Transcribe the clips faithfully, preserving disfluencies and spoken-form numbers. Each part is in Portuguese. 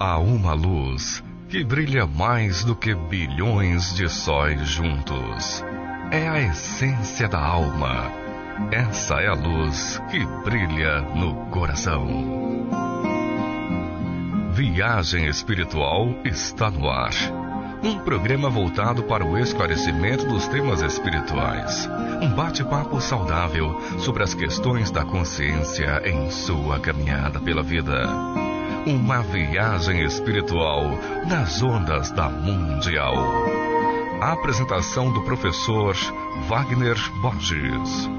Há uma luz que brilha mais do que bilhões de sóis juntos. É a essência da alma. Essa é a luz que brilha no coração. Viagem Espiritual está no ar. Um programa voltado para o esclarecimento dos temas espirituais. Um bate-papo saudável sobre as questões da consciência em sua caminhada pela vida. Uma viagem espiritual nas ondas da Mundial. A apresentação do professor Wagner Borges.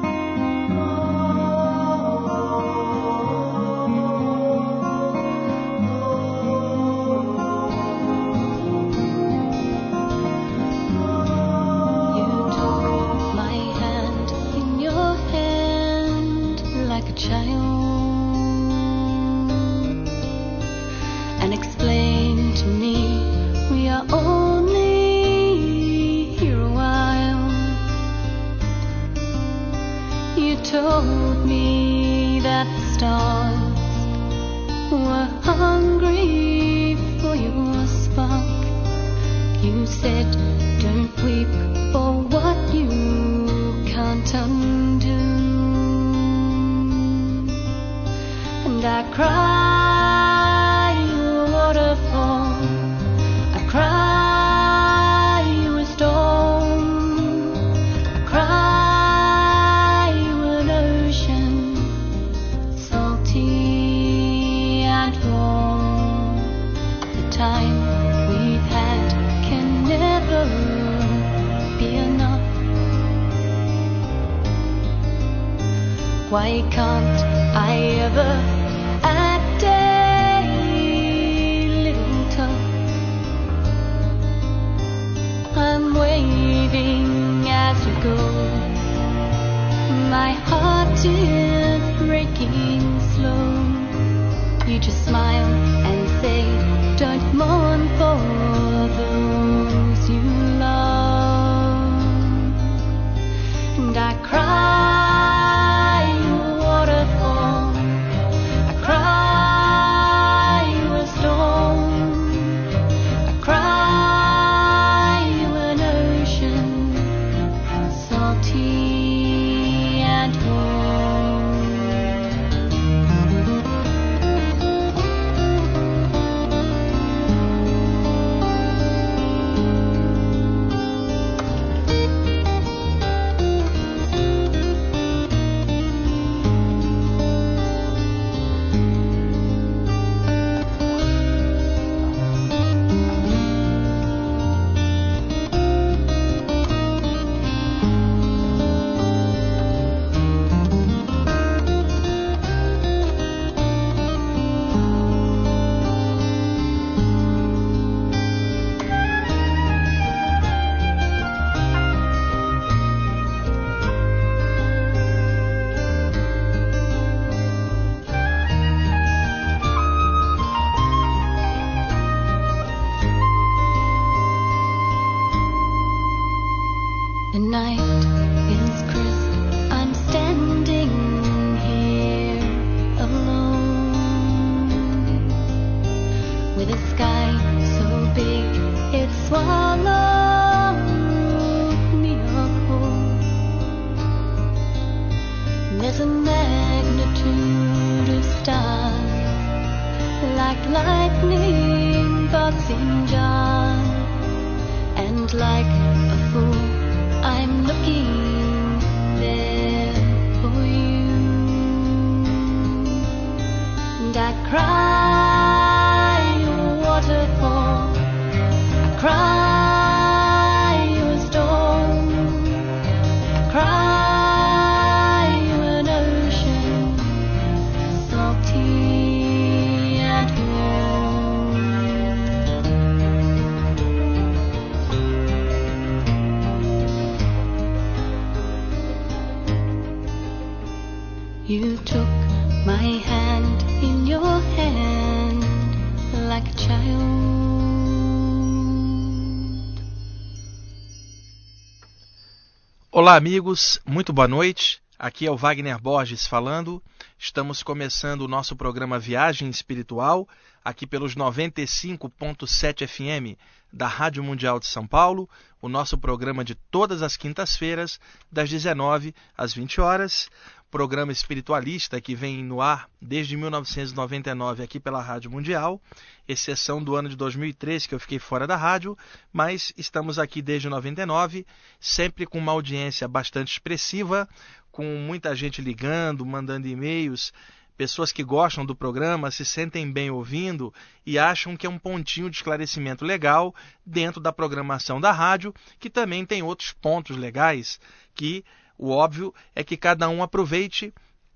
Why can't I ever act a little tough? I'm waving as you go. My heart is breaking slow. You just smile and say, don't mourn for those you love. And I cry. You took my hand in your hand like a child. Olá, amigos, muito boa noite. Aqui é o Wagner Borges falando. Estamos começando o nosso programa Viagem Espiritual, aqui pelos noventa e cinco ponto sete F M da Rádio Mundial de São Paulo, o nosso programa de todas as quintas-feiras, das dezenove às vinte horas. Programa espiritualista que vem no ar desde mil novecentos e noventa e nove aqui pela Rádio Mundial, exceção do ano de dois mil e três, que eu fiquei fora da rádio, mas estamos aqui desde noventa e nove, sempre com uma audiência bastante expressiva, com muita gente ligando, mandando e-mails, pessoas que gostam do programa, se sentem bem ouvindo e acham que é um pontinho de esclarecimento legal dentro da programação da rádio, que também tem outros pontos legais que o óbvio é que cada um aproveite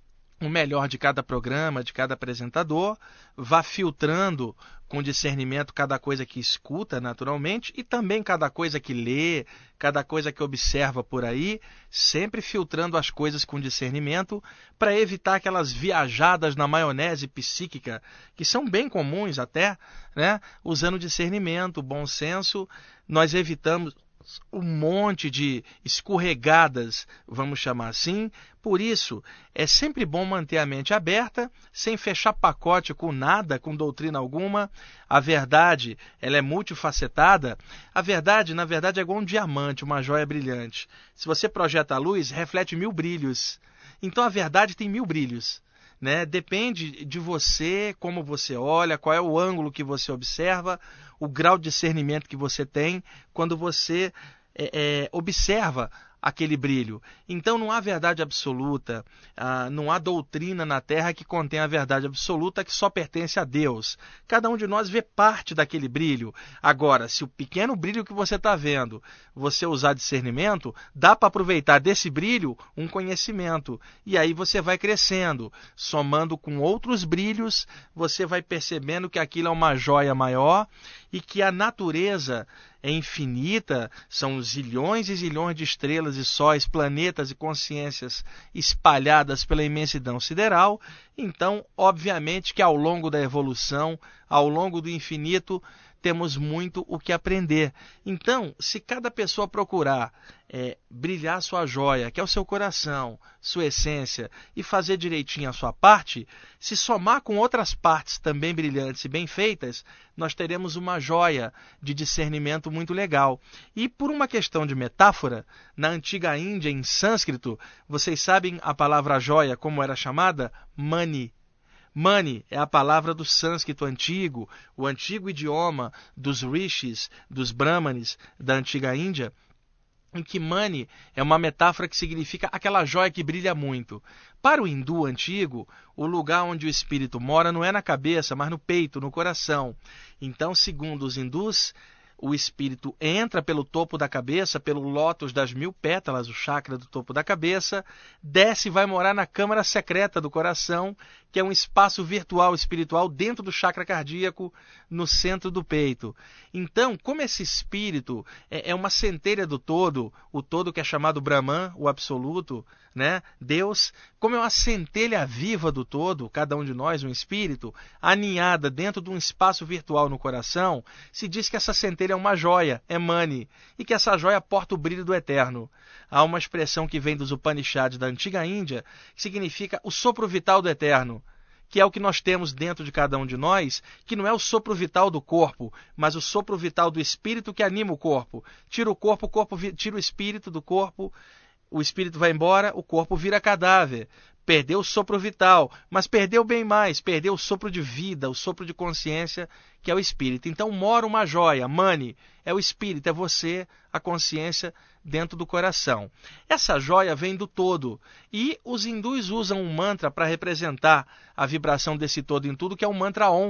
o melhor de cada programa, de cada apresentador, vá filtrando com discernimento cada coisa que escuta naturalmente e também cada coisa que lê, cada coisa que observa por aí, sempre filtrando as coisas com discernimento para evitar aquelas viajadas na maionese psíquica, que são bem comuns até, né? Usando discernimento, bom senso, nós evitamos um monte de escorregadas, vamos chamar assim. Por isso, é sempre bom manter a mente aberta, sem fechar pacote com nada, com doutrina alguma. A verdade, ela é multifacetada. A verdade, na verdade, é igual um diamante, uma joia brilhante. Se você projeta a luz, reflete mil brilhos. Então, a verdade tem mil brilhos. Né? Depende de você, como você olha, qual é o ângulo que você observa, o grau de discernimento que você tem quando você é, é, observa aquele brilho. Então não há verdade absoluta, ah, não há doutrina na Terra que contém a verdade absoluta que só pertence a Deus. Cada um de nós vê parte daquele brilho. Agora, se o pequeno brilho que você está vendo, você usar discernimento, dá para aproveitar desse brilho um conhecimento. E aí você vai crescendo, somando com outros brilhos, você vai percebendo que aquilo é uma joia maior e que a natureza é infinita, são zilhões e zilhões de estrelas e sóis, planetas e consciências espalhadas pela imensidão sideral. Então, obviamente que ao longo da evolução, ao longo do infinito, temos muito o que aprender. Então, se cada pessoa procurar é, brilhar sua joia, que é o seu coração, sua essência, e fazer direitinho a sua parte, se somar com outras partes também brilhantes e bem feitas, nós teremos uma joia de discernimento muito legal. E por uma questão de metáfora, na antiga Índia, em sânscrito, vocês sabem a palavra joia como era chamada? Mani. Mani é a palavra do sânscrito antigo, o antigo idioma dos rishis, dos brahmanes da antiga Índia, em que Mani é uma metáfora que significa aquela joia que brilha muito. Para o hindu antigo, o lugar onde o espírito mora não é na cabeça, mas no peito, no coração. Então, segundo os hindus, o espírito entra pelo topo da cabeça, pelo lótus das mil pétalas, o chakra do topo da cabeça, desce e vai morar na câmara secreta do coração, que é um espaço virtual espiritual dentro do chakra cardíaco, no centro do peito. Então, como esse espírito é uma centelha do todo, o todo que é chamado Brahman, o absoluto, né? Deus, como é uma centelha viva do todo, cada um de nós, um espírito, aninhada dentro de um espaço virtual no coração, se diz que essa centelha é uma joia, é Mani, e que essa joia porta o brilho do eterno. Há uma expressão que vem dos Upanishads da antiga Índia, que significa o sopro vital do eterno, que é o que nós temos dentro de cada um de nós, que não é o sopro vital do corpo, mas o sopro vital do espírito que anima o corpo. Tira o corpo, o corpo tira o espírito do corpo, o espírito vai embora, o corpo vira cadáver. Perdeu o sopro vital, mas perdeu bem mais, perdeu o sopro de vida, o sopro de consciência, que é o espírito. Então mora uma joia, Mani, é o espírito, é você, a consciência dentro do coração. Essa joia vem do todo, e os hindus usam um mantra para representar a vibração desse todo em tudo, que é o mantra Om.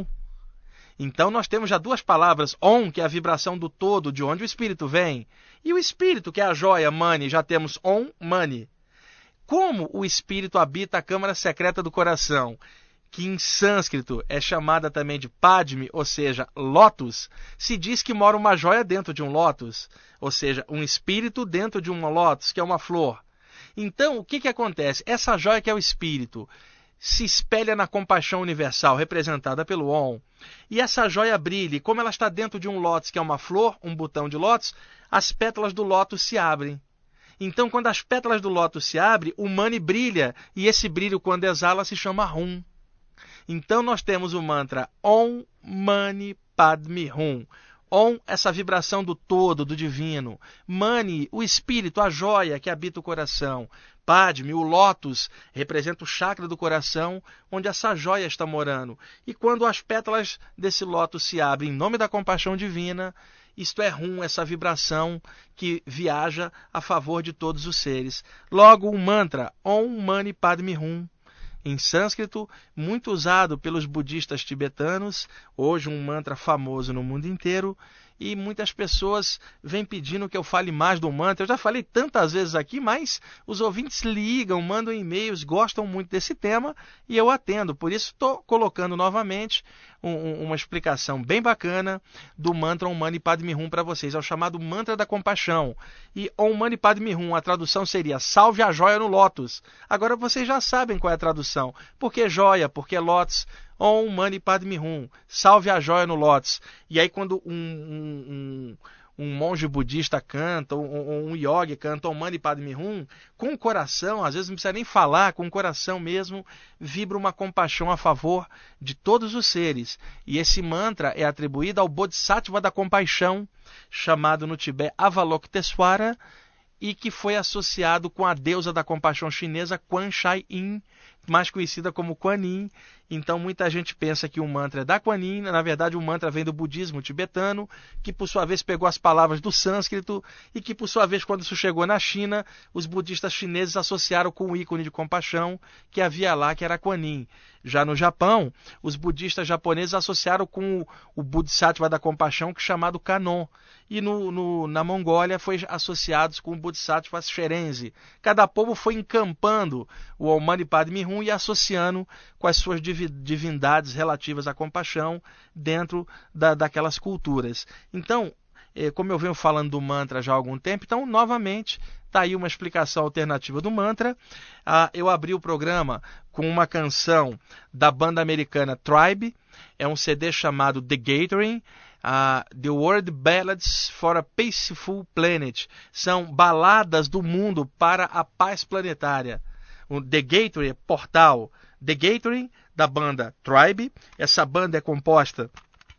Então nós temos já duas palavras, Om, que é a vibração do todo, de onde o espírito vem, e o espírito, que é a joia, Mani, já temos Om, Mani. Como o espírito habita a câmara secreta do coração, que em sânscrito é chamada também de Padme, ou seja, lótus, se diz que mora uma joia dentro de um lótus, ou seja, um espírito dentro de um lótus, que é uma flor. Então, o que, que acontece? Essa joia que é o espírito se espelha na compaixão universal, representada pelo Om. E essa joia brilha, e como ela está dentro de um lótus, que é uma flor, um botão de lótus, as pétalas do lótus se abrem. Então, quando as pétalas do lótus se abrem, o Mani brilha, e esse brilho, quando exala, se chama Hum. Então, nós temos o mantra Om Mani Padme Hum. Om, essa vibração do todo, do divino. Mani, o espírito, a joia que habita o coração. Padme, o lótus, representa o chakra do coração, onde essa joia está morando. E quando as pétalas desse lótus se abrem em nome da compaixão divina, isto é Hum, essa vibração que viaja a favor de todos os seres. Logo, o mantra Om Mani Padme Hum, em sânscrito, muito usado pelos budistas tibetanos, hoje um mantra famoso no mundo inteiro, e muitas pessoas vêm pedindo que eu fale mais do mantra. Eu já falei tantas vezes aqui, mas os ouvintes ligam, mandam e-mails, gostam muito desse tema e eu atendo. Por isso estou colocando novamente um, uma explicação bem bacana do mantra Om Mani Padme Hum para vocês. É o chamado mantra da compaixão. E Om Mani Padme Hum, a tradução seria salve a joia no lótus. Agora vocês já sabem qual é a tradução. Por que joia? Por que lótus? Om Mani Padme Hum, salve a joia no lótus. E aí quando um, um, um, um monge budista canta, ou um, um yogi canta Om Mani Padme Hum, com o coração, às vezes não precisa nem falar, com o coração mesmo, vibra uma compaixão a favor de todos os seres. E esse mantra é atribuído ao Bodhisattva da compaixão, chamado no Tibete Avalokitesvara, e que foi associado com a deusa da compaixão chinesa Quan Shai Yin, mais conhecida como Kuan Yin. Então muita gente pensa que o mantra é da Kuan Yin, na verdade o mantra vem do budismo tibetano, que por sua vez pegou as palavras do sânscrito e que por sua vez, quando isso chegou na China, os budistas chineses associaram com o ícone de compaixão que havia lá, que era Kuan Yin. Já no Japão, os budistas japoneses associaram com o, o Bodhisattva da compaixão, que é chamado Kanon. E no, no, na Mongólia foi associado com o Bodhisattva Sherenzi. Cada povo foi encampando o Om Mani Padme Hum e associando com as suas divindades relativas à compaixão dentro da, daquelas culturas. Então, como eu venho falando do mantra já há algum tempo, então, novamente, está aí uma explicação alternativa do mantra. Ah, eu abri o programa com uma canção da banda americana Tribe, é um C D chamado The Gathering, uh, The World Ballads for a Peaceful Planet. São baladas do mundo para a paz planetária. O The Gathering é portal. The Gathering, da banda Tribe. Essa banda é composta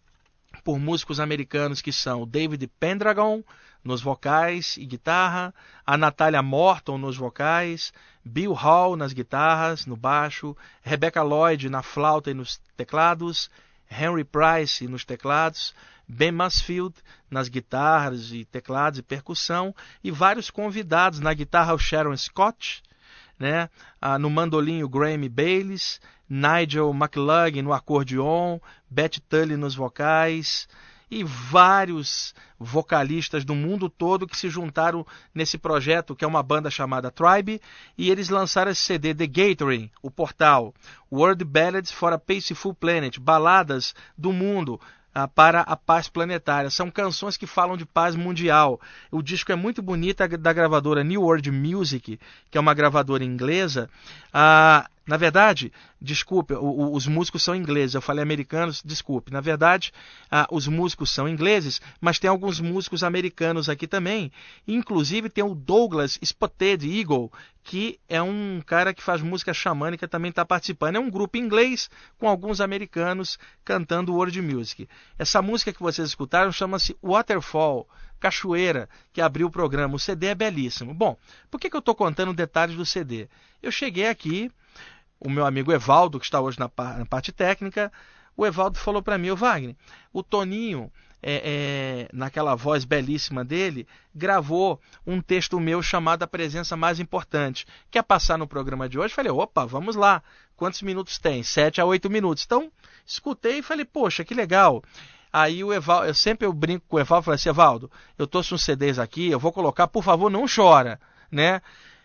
por músicos americanos que são David Pendragon nos vocais e guitarra, a Natalia Morton nos vocais, Bill Hall nas guitarras, no baixo, Rebecca Lloyd na flauta e nos teclados, Henry Price nos teclados, Ben Mansfield nas guitarras e teclados e percussão, e vários convidados na guitarra, o Sharon Scott, né? Ah, no mandolim o Graeme Bayliss, Nigel McLaughlin no acordeon, Beth Tully nos vocais e vários vocalistas do mundo todo que se juntaram nesse projeto, que é uma banda chamada Tribe, e eles lançaram esse C D The Gathering, o portal, World Ballads for a Peaceful Planet, baladas do mundo para a paz planetária. São canções que falam de paz mundial. O disco é muito bonito, é da gravadora New World Music, que é uma gravadora inglesa. Ah, na verdade, desculpe, o, o, os músicos são ingleses. Eu falei americanos, desculpe. Na verdade, ah, os músicos são ingleses, mas tem alguns músicos americanos aqui também. Inclusive tem o Douglas Spotted Eagle, que é um cara que faz música xamânica, também está participando. É um grupo inglês com alguns americanos cantando world music. Essa música que vocês escutaram chama-se Waterfall, Cachoeira, que abriu o programa. O C D é belíssimo. Bom, por que, que eu estou contando detalhes do C D? Eu cheguei aqui, o meu amigo Evaldo, que está hoje na, na parte técnica, o Evaldo falou para mim, ô Wagner, o Toninho, é, é, naquela voz belíssima dele, gravou um texto meu chamado A Presença Mais Importante. Quer passar no programa de hoje? Falei, opa, vamos lá. Quantos minutos tem? Sete a oito minutos. Então, escutei e falei, poxa, que legal. Aí o Evaldo, eu sempre eu brinco com o Evaldo, falei assim, Evaldo, eu trouxe uns C Ds aqui, eu vou colocar, por favor, não chora, né?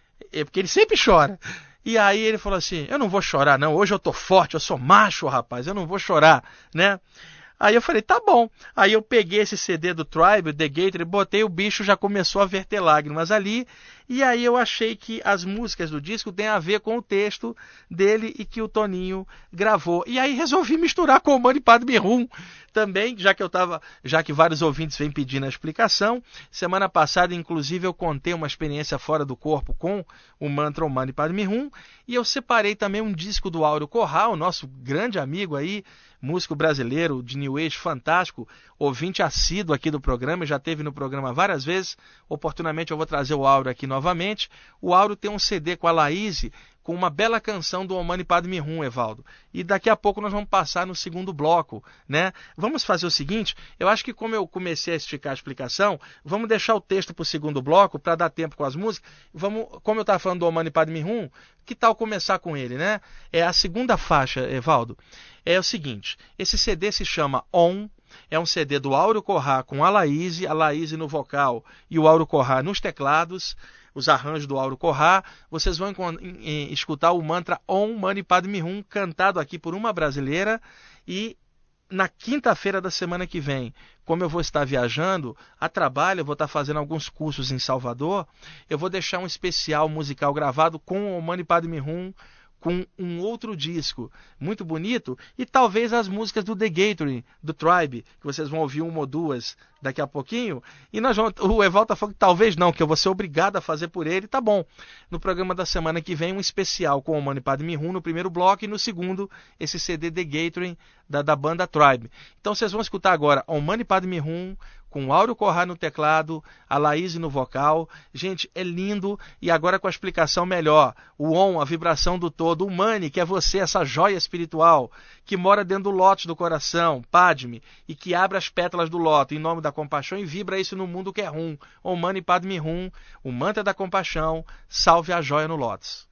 É porque ele sempre chora. E aí ele falou assim, eu não vou chorar não, hoje eu tô forte, eu sou macho, rapaz, eu não vou chorar, né? Aí eu falei, tá bom. Aí eu peguei esse C D do Tribe, The Gator, e botei, o bicho já começou a verter lágrimas ali. E aí eu achei que as músicas do disco têm a ver com o texto dele e que o Toninho gravou. E aí resolvi misturar com o Mani Padme Hum também, já que eu tava, já que vários ouvintes vêm pedindo a explicação. Semana passada, inclusive, eu contei uma experiência fora do corpo com o mantra Om Mani Padme Hum, e eu separei também um disco do Áureo Corral, nosso grande amigo aí, músico brasileiro de New Age fantástico, ouvinte assíduo aqui do programa, já esteve no programa várias vezes. Oportunamente eu vou trazer o Áureo aqui novamente. O Áureo tem um C D com a Laís, com uma bela canção do Om Mani Padme Hum, Evaldo. E daqui a pouco nós vamos passar no segundo bloco, né? Vamos fazer o seguinte, eu acho que como eu comecei a esticar a explicação, vamos deixar o texto para o segundo bloco, para dar tempo com as músicas. Vamos, como eu estava falando do Om Mani Padme Hum, que tal começar com ele, né? É a segunda faixa, Evaldo. É o seguinte, esse C D se chama Om, é um C D do Áureo Corrá com a Laís, a Laís no vocal e o Áureo Corrá nos teclados, os arranjos do Áureo Corrá. Vocês vão escutar o mantra Om Mani Padme Hum cantado aqui por uma brasileira. E na quinta-feira da semana que vem, como eu vou estar viajando a trabalho, eu vou estar fazendo alguns cursos em Salvador, eu vou deixar um especial musical gravado com o Om Mani Padme Hum, com um outro disco muito bonito, e talvez as músicas do The Gathering, do Tribe, que vocês vão ouvir uma ou duas daqui a pouquinho. E nós vamos, o Evaldo está falando que talvez não, que eu vou ser obrigado a fazer por ele. Tá bom. No programa da semana que vem, um especial com o Om Mani Padme Hum no primeiro bloco, e no segundo, esse C D The Gathering da, da banda Tribe. Então vocês vão escutar agora Om Mani Padme Hum, com o Áureo Corrá no teclado, a Laís no vocal. Gente, é lindo. E agora com a explicação melhor. O Om, a vibração do todo. O Mani, que é você, essa joia espiritual, que mora dentro do lótus do coração, Padme, e que abre as pétalas do lótus em nome da compaixão e vibra isso no mundo que é Hum. Om Mani Padme Hum, o mantra da compaixão, salve a joia no lótus.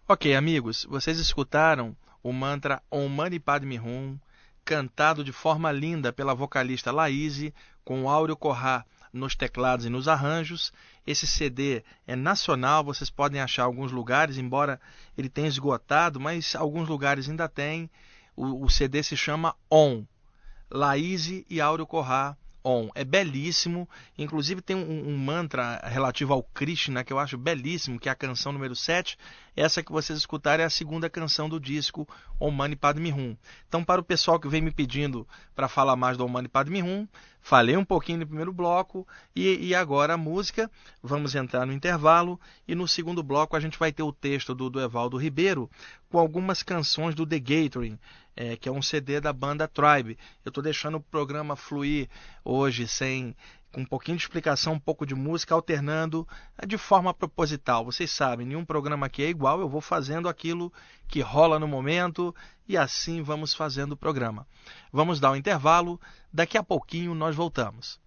Ok, amigos, vocês escutaram o mantra Om Mani Padme Hum, cantado de forma linda pela vocalista Laíse, com o Áureo Corrá nos teclados e nos arranjos. Esse C D é nacional, vocês podem achar em alguns lugares, embora ele tenha esgotado, mas alguns lugares ainda tem. O, o C D se chama Om, Laíse e Áureo Corrá. Om. É belíssimo, inclusive tem um, um mantra relativo ao Krishna que eu acho belíssimo, que é a canção número sete. Essa que vocês escutaram é a segunda canção do disco Om Mani Padme Hum. Então, para o pessoal que vem me pedindo para falar mais do Om Mani Padme Hum, falei um pouquinho no primeiro bloco e, e agora a música. Vamos entrar no intervalo e no segundo bloco a gente vai ter o texto do, do Evaldo Ribeiro com algumas canções do The Gathering, é, que é um C D da banda Tribe. Eu estou deixando o programa fluir hoje sem, com um pouquinho de explicação, um pouco de música, alternando de forma proposital. Vocês sabem, nenhum programa aqui é igual, eu vou fazendo aquilo que rola no momento e assim vamos fazendo o programa. Vamos dar um intervalo, daqui a pouquinho nós voltamos.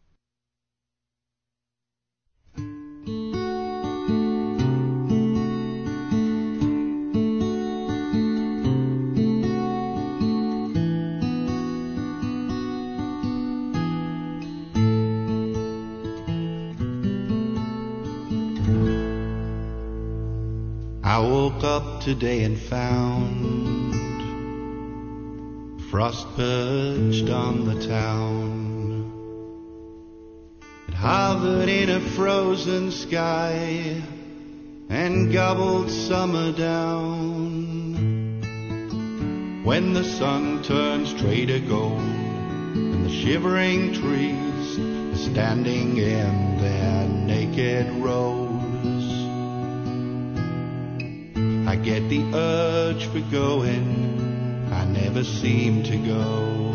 I woke up today and found frost perched on the town. It hovered in a frozen sky and gobbled summer down. When the sun turned straight to gold and the shivering trees are standing in their naked rows, I get the urge for going, I never seem to go.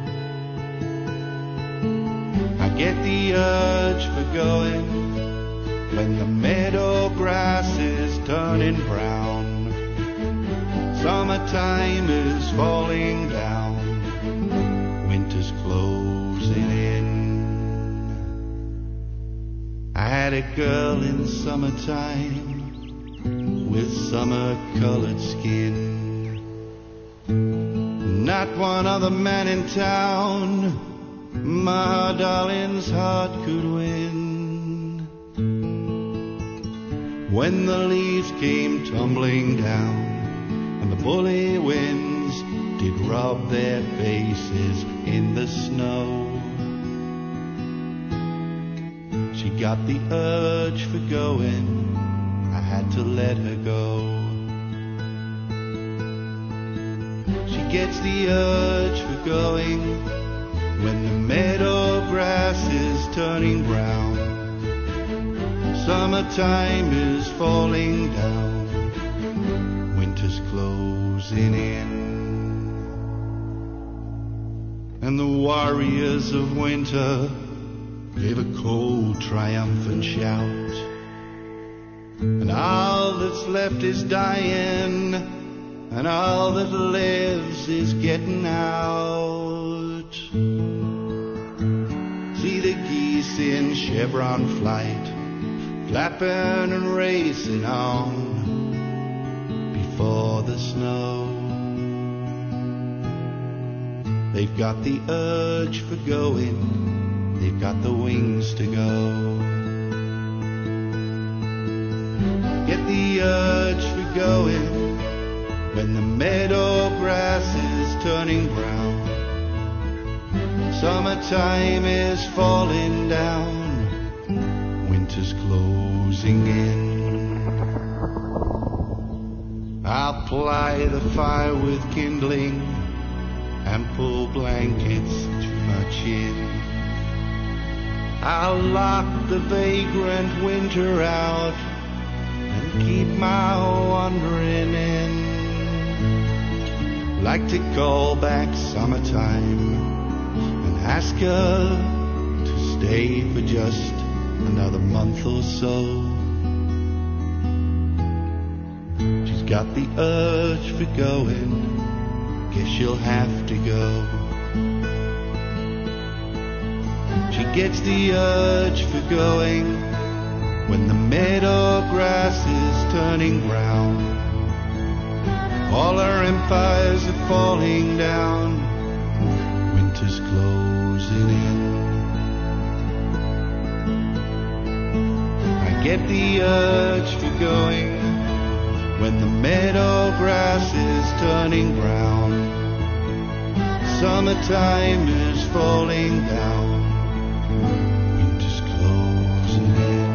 I get the urge for going when the meadow grass is turning brown. Summertime is falling down, winter's closing in. I had a girl in summertime with summer-colored skin. Not one other man in town my darling's heart could win. When the leaves came tumbling down and the bully winds did rub their faces in the snow, she got the urge for going, I had to let her go. She gets the urge for going when the meadow grass is turning brown. Summertime is falling down, winter's closing in. And the warriors of winter gave a cold, triumphant shout. And all that's left is dying, and all that lives is getting out. See the geese in chevron flight, flapping and racing on before the snow. They've got the urge for going, they've got the wings to go. Get the urge for going when the meadow grass is turning brown. Summertime is falling down, winter's closing in. I'll ply the fire with kindling and pull blankets too much in. I'll lock the vagrant winter out and keep my wandering in. Like to call back summertime and ask her to stay for just another month or so. She's got the urge for going, guess she'll have to go. She gets the urge for going when the meadow grass is turning brown. All our empires are falling down. Winter's closing in. I get the urge for going when the meadow grass is turning brown. Summertime is falling down. Winter's closing in.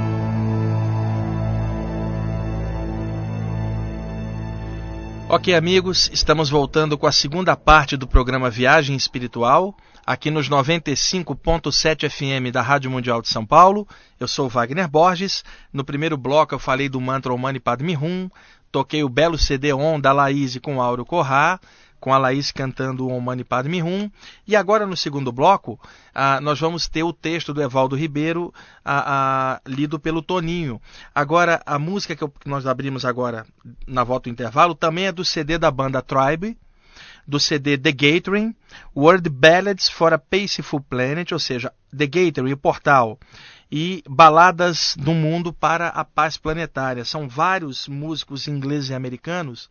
Ok, amigos, estamos voltando com a segunda parte do programa Viagem Espiritual, aqui nos noventa e cinco ponto sete F M da Rádio Mundial de São Paulo. Eu sou Wagner Borges. No primeiro bloco eu falei do mantra Om Mani Padme Hum, toquei o belo C D Om da Laís com Áureo Corrá, com a Laís cantando o Om Mani Padme Hum. E agora, no segundo bloco, ah, nós vamos ter o texto do Evaldo Ribeiro ah, ah, lido pelo Toninho. Agora, a música que, eu, que nós abrimos agora na volta do intervalo também é do C D da banda Tribe, do C D The Gathering, World Ballads for a Peaceful Planet, ou seja, The Gathering, o portal, e Baladas do Mundo para a Paz Planetária. São vários músicos ingleses e americanos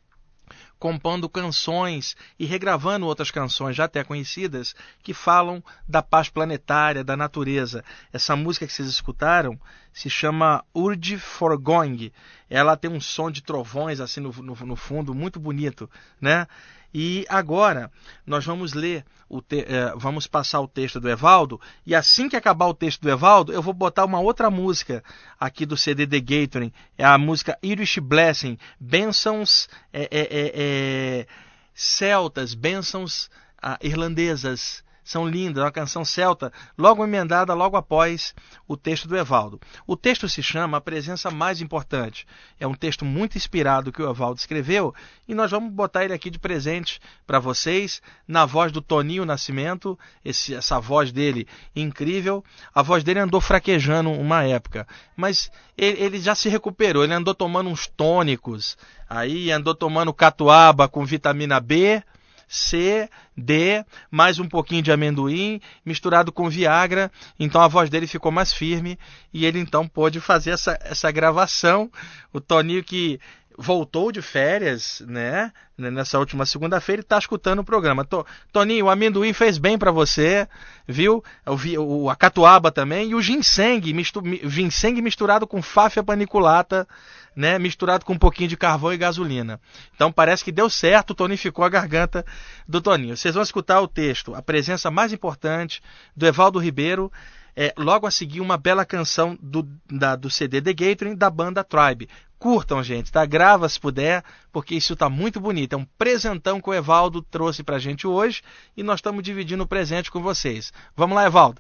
compondo canções e regravando outras canções já até conhecidas que falam da paz planetária, da natureza. Essa música que vocês escutaram se chama Urge for Going. Ela tem um som de trovões assim no, no, no fundo, muito bonito, né? E agora nós vamos ler, o te- eh, vamos passar o texto do Evaldo, e assim que acabar o texto do Evaldo, eu vou botar uma outra música aqui do C D The Gathering, é a música Irish Blessing, bênçãos é, é, é, é, celtas, bênçãos ah, irlandesas. São lindas, é uma canção celta, logo emendada, logo após o texto do Evaldo. O texto se chama A Presença Mais Importante. É um texto muito inspirado que o Evaldo escreveu e nós vamos botar ele aqui de presente para vocês, na voz do Toninho Nascimento, esse, essa voz dele incrível. A voz dele andou fraquejando uma época, mas ele, ele já se recuperou, ele andou tomando uns tônicos, aí andou tomando catuaba com vitamina B, C, D, mais um pouquinho de amendoim, misturado com Viagra, então a voz dele ficou mais firme e ele então pôde fazer essa, essa gravação. O Toninho que voltou de férias, né, nessa última segunda-feira, e está escutando o programa. Toninho, o amendoim fez bem para você, viu? O, o, a catuaba também, e o ginseng, mistu, ginseng misturado com fáfia paniculata, né, misturado com um pouquinho de carvão e gasolina. Então parece que deu certo, tonificou a garganta do Toninho. Vocês vão escutar o texto, A Presença Mais Importante, do Evaldo Ribeiro, é, logo a seguir uma bela canção do, da, do C D The Gathering, da banda Tribe. Curtam, gente, tá? Grava se puder, porque isso tá muito bonito. É um presentão que o Evaldo trouxe pra gente hoje e nós estamos dividindo o presente com vocês. Vamos lá, Evaldo.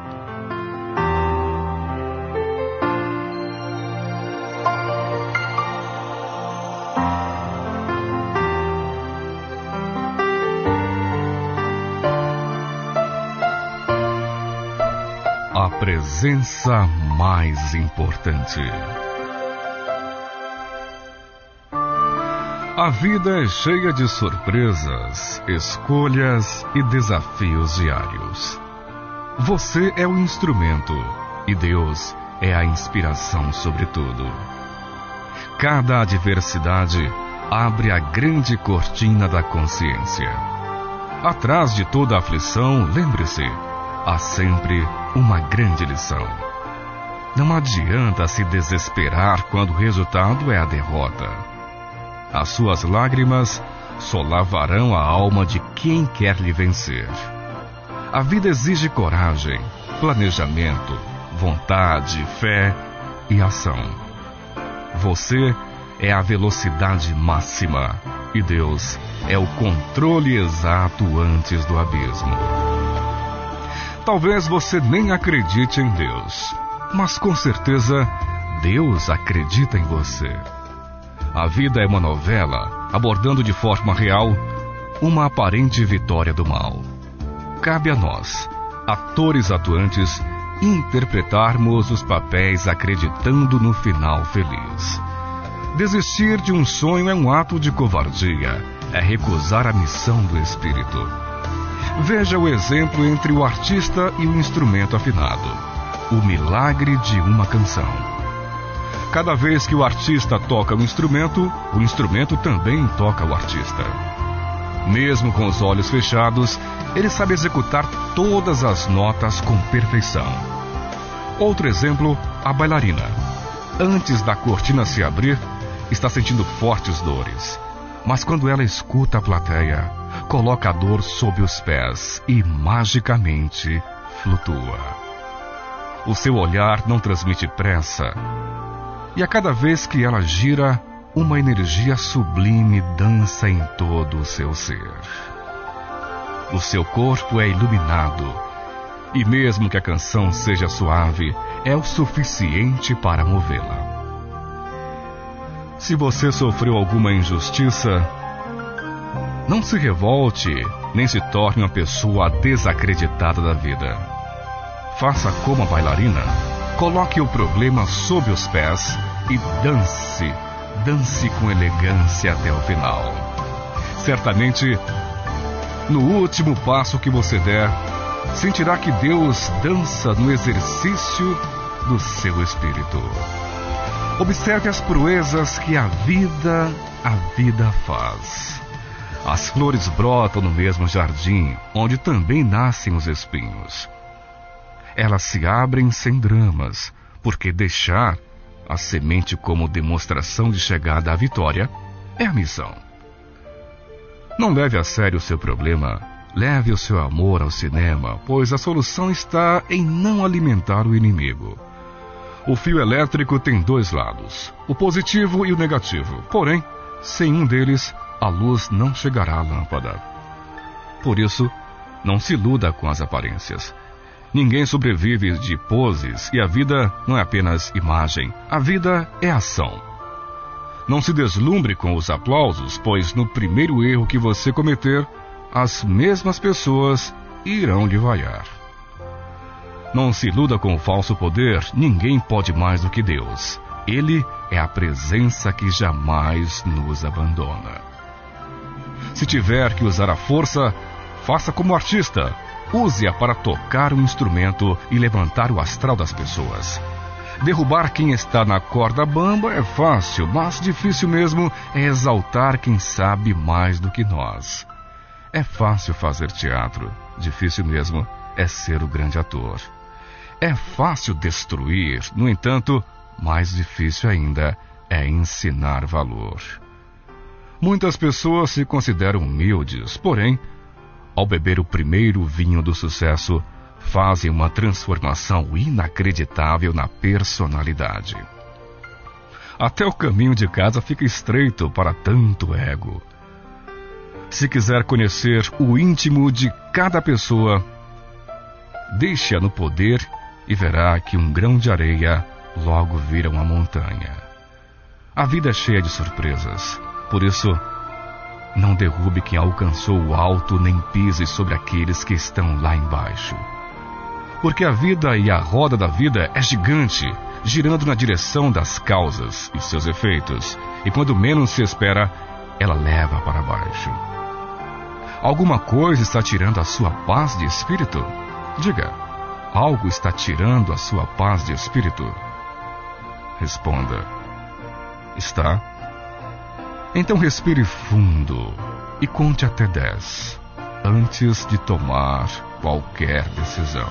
A presença mais importante. A vida é cheia de surpresas, escolhas e desafios diários. Você é o instrumento e Deus é a inspiração sobre tudo. Cada adversidade abre a grande cortina da consciência. Atrás de toda aflição, lembre-se, há sempre uma grande lição. Não adianta se desesperar quando o resultado é a derrota. As suas lágrimas só lavarão a alma de quem quer lhe vencer. A vida exige coragem, planejamento, vontade, fé e ação. Você é a velocidade máxima e Deus é o controle exato antes do abismo. Talvez você nem acredite em Deus, mas com certeza Deus acredita em você. A vida é uma novela, abordando de forma real uma aparente vitória do mal. Cabe a nós, atores atuantes, interpretarmos os papéis acreditando no final feliz. Desistir de um sonho é um ato de covardia, é recusar a missão do espírito. Veja o exemplo entre o artista e o instrumento afinado, o milagre de uma canção. Cada vez que o artista toca um instrumento, o instrumento também toca o artista. Mesmo com os olhos fechados, ele sabe executar todas as notas com perfeição. Outro exemplo, a bailarina. Antes da cortina se abrir, está sentindo fortes dores. Mas quando ela escuta a plateia, coloca a dor sob os pés e magicamente flutua. O seu olhar não transmite pressa. E a cada vez que ela gira, uma energia sublime dança em todo o seu ser. O seu corpo é iluminado, e mesmo que a canção seja suave, é o suficiente para movê-la. Se você sofreu alguma injustiça, não se revolte, nem se torne uma pessoa desacreditada da vida. Faça como a bailarina, coloque o problema sob os pés e dance, dance com elegância até o final. Certamente, no último passo que você der, sentirá que Deus dança no exercício do seu espírito. Observe as proezas que a vida, a vida faz. As flores brotam no mesmo jardim, onde também nascem os espinhos. Elas se abrem sem dramas, porque deixar a semente como demonstração de chegada à vitória é a missão. Não leve a sério o seu problema, leve o seu amor ao cinema, pois a solução está em não alimentar o inimigo. O fio elétrico tem dois lados, o positivo e o negativo. Porém, sem um deles, a luz não chegará à lâmpada. Por isso, não se iluda com as aparências. Ninguém sobrevive de poses e a vida não é apenas imagem, a vida é ação. Não se deslumbre com os aplausos, pois no primeiro erro que você cometer, as mesmas pessoas irão lhe vaiar. Não se iluda com o falso poder, ninguém pode mais do que Deus. Ele é a presença que jamais nos abandona. Se tiver que usar a força, faça como artista. Use-a para tocar um instrumento e levantar o astral das pessoas. Derrubar quem está na corda bamba é fácil, mas difícil mesmo é exaltar quem sabe mais do que nós. É fácil fazer teatro, difícil mesmo é ser o grande ator. É fácil destruir, no entanto, mais difícil ainda é ensinar valor. Muitas pessoas se consideram humildes, porém, ao beber o primeiro vinho do sucesso, fazem uma transformação inacreditável na personalidade. Até o caminho de casa fica estreito para tanto ego. Se quiser conhecer o íntimo de cada pessoa, deixe-a no poder e verá que um grão de areia logo vira uma montanha. A vida é cheia de surpresas, por isso, não derrube quem alcançou o alto, nem pise sobre aqueles que estão lá embaixo. Porque a vida e a roda da vida é gigante, girando na direção das causas e seus efeitos, e quando menos se espera, ela leva para baixo. Alguma coisa está tirando a sua paz de espírito? Diga, algo está tirando a sua paz de espírito? Responda, está? Então respire fundo e conte até dez, antes de tomar qualquer decisão.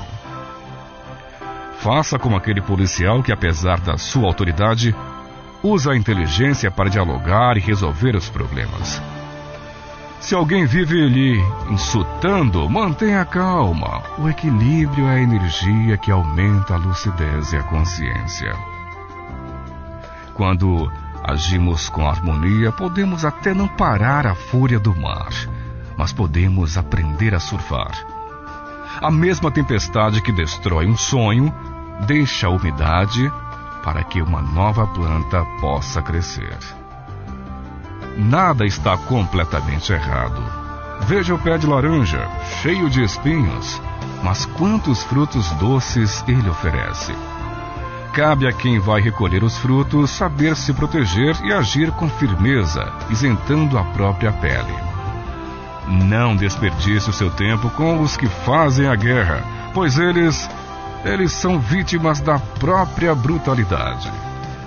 Faça como aquele policial que, apesar da sua autoridade, usa a inteligência para dialogar e resolver os problemas. Se alguém vive lhe insultando, mantenha calma. O equilíbrio é a energia que aumenta a lucidez e a consciência. Quando agimos com harmonia, podemos até não parar a fúria do mar, mas podemos aprender a surfar. A mesma tempestade que destrói um sonho, deixa a umidade para que uma nova planta possa crescer. Nada está completamente errado. Veja o pé de laranja, cheio de espinhos, mas quantos frutos doces ele oferece. Cabe a quem vai recolher os frutos saber se proteger e agir com firmeza, isentando a própria pele. Não desperdice o seu tempo com os que fazem a guerra, pois eles, eles são vítimas da própria brutalidade.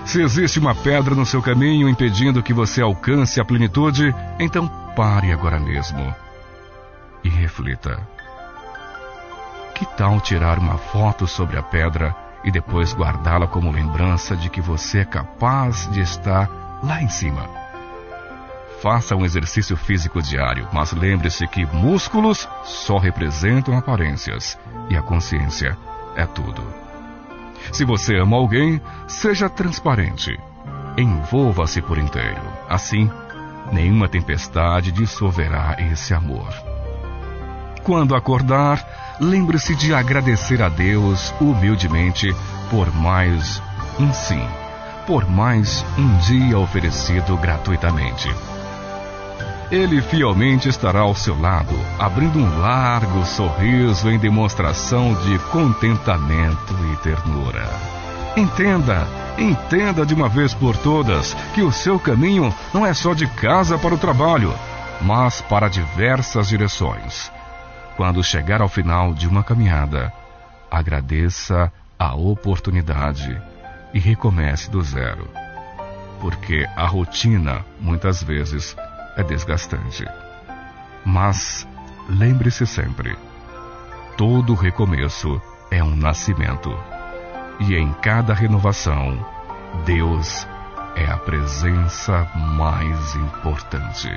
Se existe uma pedra no seu caminho impedindo que você alcance a plenitude, então pare agora mesmo e reflita. Que tal tirar uma foto sobre a pedra e depois guardá-la como lembrança de que você é capaz de estar lá em cima? Faça um exercício físico diário, mas lembre-se que músculos só representam aparências e a consciência é tudo. Se você ama alguém, seja transparente. Envolva-se por inteiro. Assim, nenhuma tempestade dissolverá esse amor. Quando acordar, lembre-se de agradecer a Deus humildemente por mais um sim, por mais um dia oferecido gratuitamente. Ele fielmente estará ao seu lado, abrindo um largo sorriso em demonstração de contentamento e ternura. Entenda, entenda de uma vez por todas que o seu caminho não é só de casa para o trabalho, mas para diversas direções. Quando chegar ao final de uma caminhada, agradeça a oportunidade e recomece do zero. Porque a rotina, muitas vezes, é desgastante. Mas lembre-se sempre, todo recomeço é um nascimento. E em cada renovação, Deus é a presença mais importante.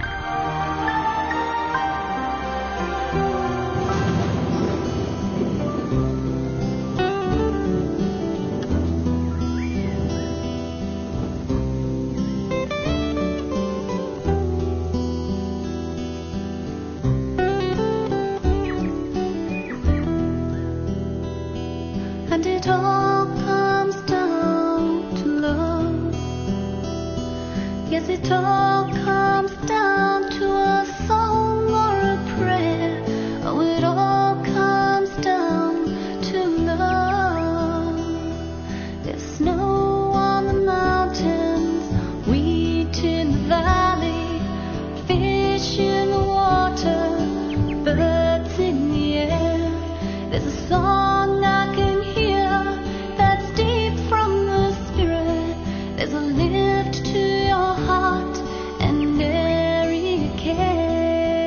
And it all comes down to love. Yes, it all comes down to a song or a prayer. Oh, it all comes down to love. There's snow on the mountains, wheat in the valley, fish in the water, birds in the air. There's a song I can hear that's deep from the spirit. There's a lift to your heart and every care.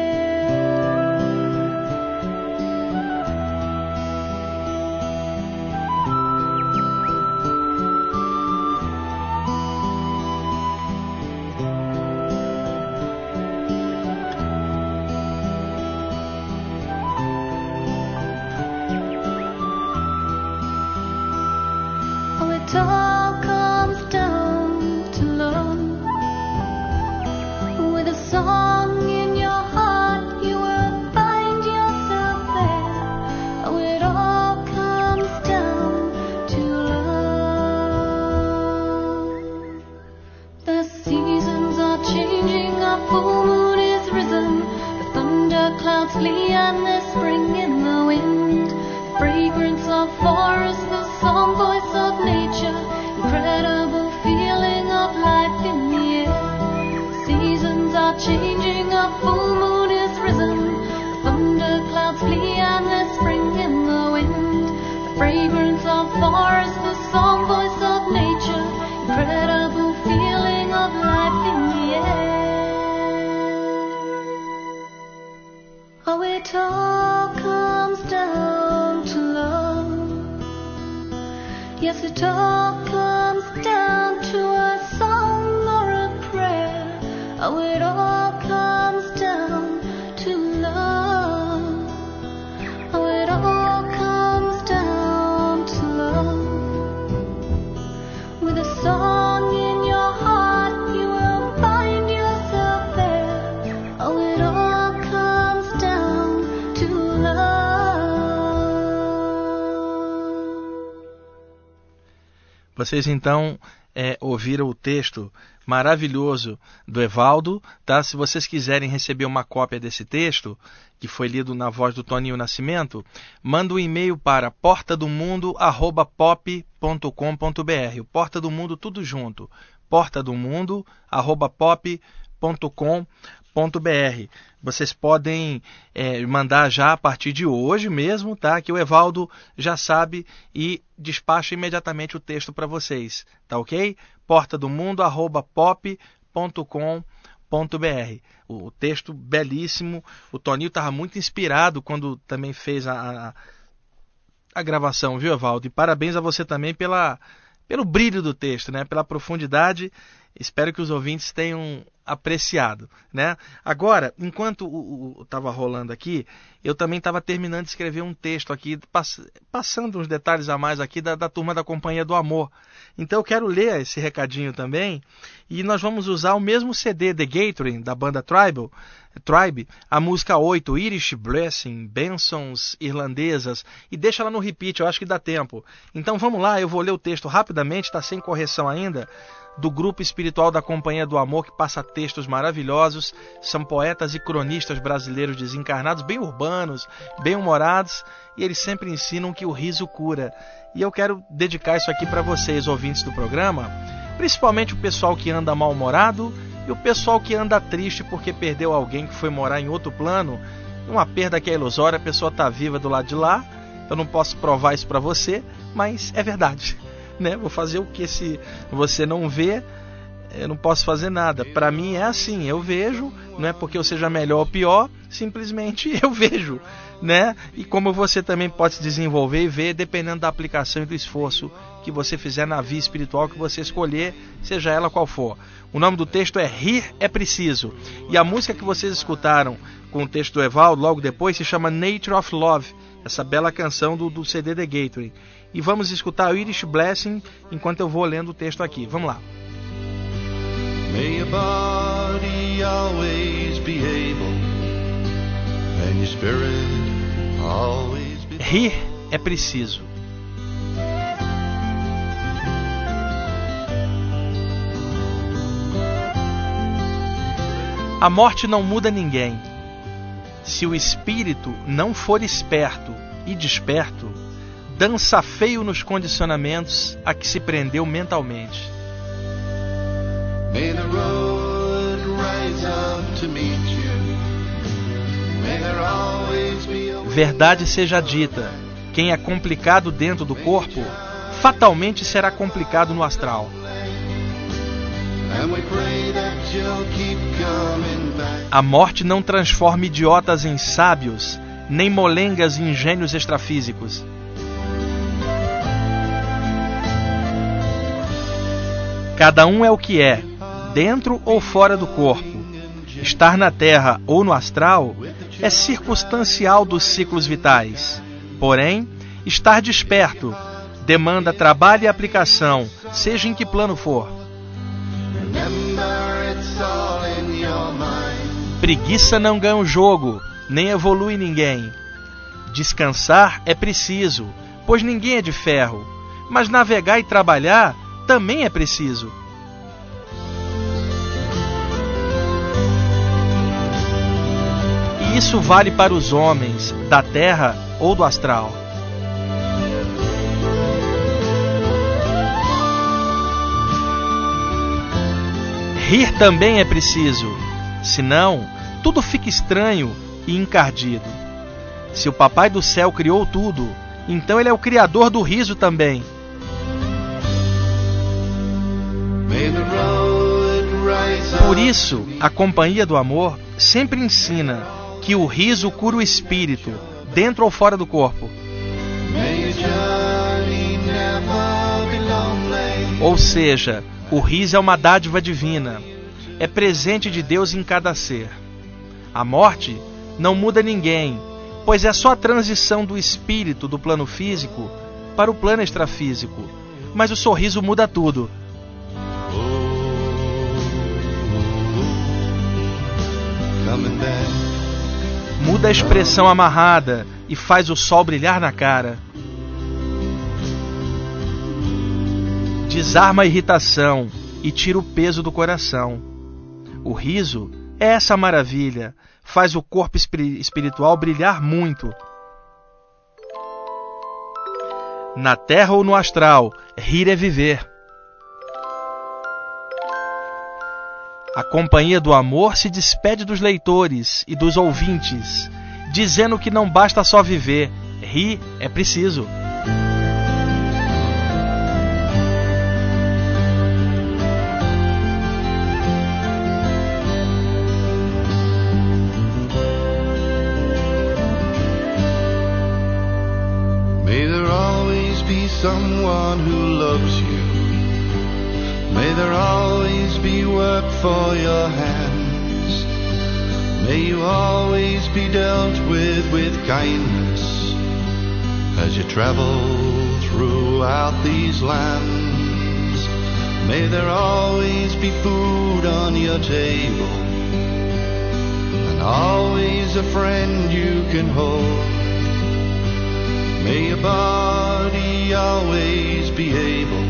Oh, it all comes down to love. With a song in your heart, you will find yourself there. Oh, it all comes down to love. The seasons are changing, a full moon is risen. The thunder clouds flee and there's spring in the wind. Fragrance of forest, the song voice of nature, incredible feeling of life in the air. Seasons are changing, a full moon is risen. The thunder clouds flee and there's spring in the wind. The fragrance of forest, the song voice of nature, incredible feeling of life in the air. Oh, it all comes down to love. Yes, it all comes down to a song or a prayer. Oh, it all comes down to love. Oh, it all comes down to love. With a song in your heart, you will find yourself there. Oh, it all comes down to love. Vocês então é, ouviram o texto maravilhoso do Evaldo, tá? Se vocês quiserem receber uma cópia desse texto, que foi lido na voz do Toninho Nascimento, manda um e-mail para porta do mundo arroba pop ponto com ponto br. O Porta do Mundo tudo junto, porta do mundo arroba pop ponto com ponto br. vocês podem é, mandar já a partir de hoje mesmo, tá? Que o Evaldo já sabe e despacha imediatamente o texto para vocês, tá ok? porta do mundo arroba pop ponto com ponto br. O texto belíssimo. O Toninho estava muito inspirado quando também fez a, a, a gravação, viu, Evaldo? E parabéns a você também pela, pelo brilho do texto, né? Pela profundidade. Espero que os ouvintes tenham apreciado, né? Agora, enquanto estava rolando aqui, eu também estava terminando de escrever um texto aqui, pass passando uns detalhes a mais aqui da, da turma da Companhia do Amor. Então eu quero ler esse recadinho também, e nós vamos usar o mesmo C D, The Gathering, da banda Tribal, Tribe, a música oito, Irish Blessing, Bênçãos Irlandesas, e deixa ela no repeat, eu acho que dá tempo. Então vamos lá, eu vou ler o texto rapidamente, está sem correção ainda, do grupo espiritual da Companhia do Amor, que passa textos maravilhosos. São poetas e cronistas brasileiros desencarnados, bem urbanos, bem humorados, e eles sempre ensinam que o riso cura. E eu quero dedicar isso aqui para vocês, ouvintes do programa, principalmente o pessoal que anda mal-humorado e o pessoal que anda triste porque perdeu alguém que foi morar em outro plano, uma perda que é ilusória, a pessoa está viva do lado de lá. Eu não posso provar isso para você, mas é verdade. Né? Vou fazer o que se você não vê, eu não posso fazer nada. Para mim é assim, eu vejo, não é porque eu seja melhor ou pior, simplesmente eu vejo, né? E como você também pode se desenvolver e ver, dependendo da aplicação e do esforço que você fizer na via espiritual que você escolher, seja ela qual for. O nome do texto é Rir é Preciso, e a música que vocês escutaram com o texto do Evaldo logo depois se chama Nature of Love, essa bela canção do, do C D The Gathering. E vamos escutar o Irish Blessing enquanto eu vou lendo o texto aqui. Vamos lá. May your body always be able, and your spirit always be... Rir é preciso. A morte não muda ninguém. Se o espírito não for esperto e desperto, dança feio nos condicionamentos a que se prendeu mentalmente. May the road rise up to meet you. May there always be a... Verdade seja dita, quem é complicado dentro do corpo, fatalmente será complicado no astral. And we pray that you'll keep coming back. A morte não transforma idiotas em sábios, nem molengas em gênios extrafísicos. Cada um é o que é, dentro ou fora do corpo. Estar na terra ou no astral é circunstancial dos ciclos vitais. Porém, estar desperto demanda trabalho e aplicação, seja em que plano for. Preguiça não ganha o jogo, nem evolui ninguém. Descansar é preciso, pois ninguém é de ferro, mas navegar e trabalhar também é preciso. E isso vale para os homens, da terra ou do astral. Rir também é preciso, senão tudo fica estranho e encardido. Se o Papai do Céu criou tudo, então ele é o criador do riso também. Por isso, a Companhia do Amor sempre ensina que o riso cura o espírito, dentro ou fora do corpo. Ou seja, o riso é uma dádiva divina, é presente de Deus em cada ser. A morte não muda ninguém, pois é só a transição do espírito do plano físico para o plano extrafísico. Mas o sorriso muda tudo. Muda a expressão amarrada e faz o sol brilhar na cara. Desarma a irritação e tira o peso do coração. O riso é essa maravilha, faz o corpo espiritual brilhar muito. Na terra ou no astral, rir é viver. A Companhia do Amor se despede dos leitores e dos ouvintes, dizendo que não basta só viver, rir é preciso. May there always be someone who loves you. May there always be work for your hands. May you always be dealt with with kindness as you travel throughout these lands. May there always be food on your table and always a friend you can hold. May your body always be able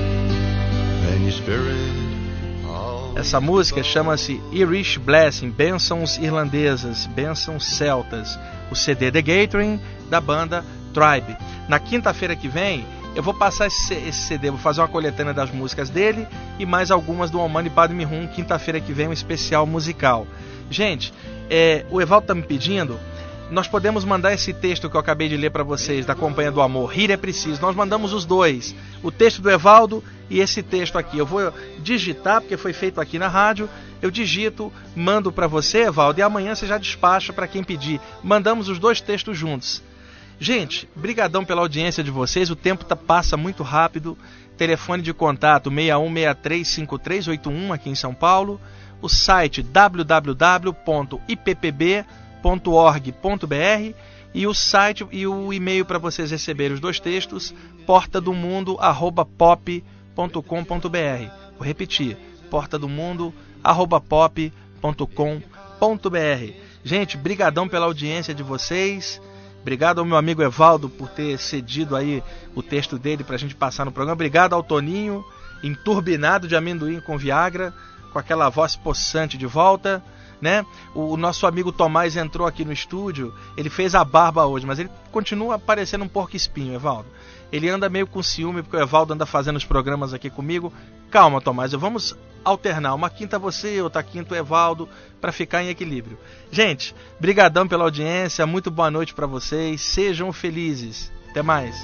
and your spirit. Essa música chama-se Irish Blessing, Bênçãos Irlandesas, Bênçãos Celtas, o C D The Gathering da banda Tribe. Na quinta-feira que vem eu vou passar esse, esse C D, vou fazer uma coletânea das músicas dele e mais algumas do Omani Padme Hum. Quinta-feira que vem um especial musical. Gente, é, o Evaldo está me pedindo, nós podemos mandar esse texto que eu acabei de ler para vocês, da Companhia do Amor, Rir é Preciso. Nós mandamos os dois, o texto do Evaldo e esse texto aqui. Eu vou digitar, porque foi feito aqui na rádio. Eu digito, mando para você, Evaldo, e amanhã você já despacha para quem pedir. Mandamos os dois textos juntos. Gente, brigadão pela audiência de vocês. O tempo tá, passa muito rápido. Telefone de contato seis um seis três cinco três oito um aqui em São Paulo. O site w w w ponto i p p b ponto org ponto b r e o site e o e-mail para vocês receberem os dois textos, porta do mundo arroba pop ponto com ponto b r. Vou repetir, porta do mundo arroba pop ponto com ponto b r. Gente, brigadão pela audiência de vocês. Obrigado ao meu amigo Evaldo por ter cedido aí o texto dele para a gente passar no programa. Obrigado ao Toninho, enturbinado de amendoim com Viagra, com aquela voz possante de volta. Né? O, o nosso amigo Tomás entrou aqui no estúdio, ele fez a barba hoje, mas ele continua parecendo um porco espinho, Evaldo. Ele anda meio com ciúme porque o Evaldo anda fazendo os programas aqui comigo. Calma, Tomás, vamos alternar, uma quinta você, outra quinta o Evaldo, para ficar em equilíbrio. Gente, brigadão pela audiência, muito boa noite para vocês, sejam felizes, até mais.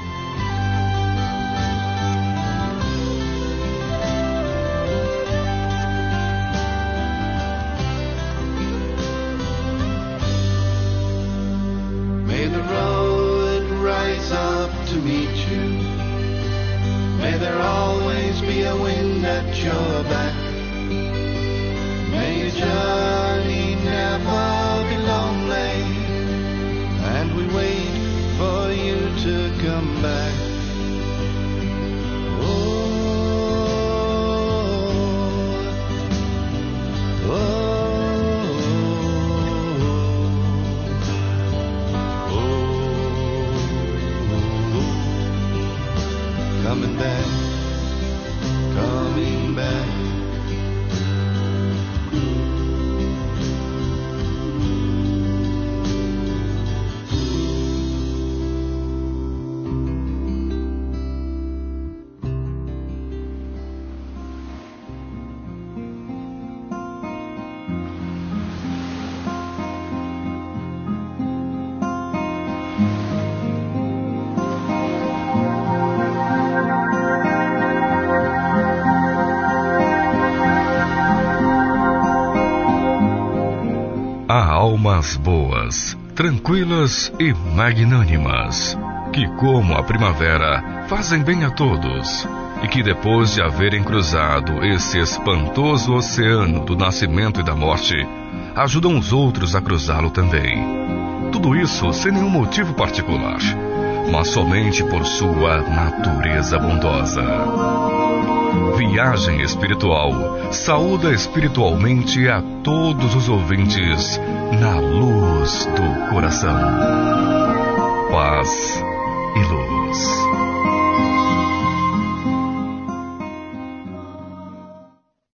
May there always be a wind at your back. May your journey never be lonely, and we wait for you to come back. Oh, oh, oh, oh, coming back. Coming back. Almas boas, tranquilas e magnânimas, que como a primavera fazem bem a todos, e que depois de haverem cruzado esse espantoso oceano do nascimento e da morte, ajudam os outros a cruzá-lo também. Tudo isso sem nenhum motivo particular, mas somente por sua natureza bondosa. Viagem Espiritual saúda espiritualmente a todos os ouvintes na luz do coração. Paz e luz.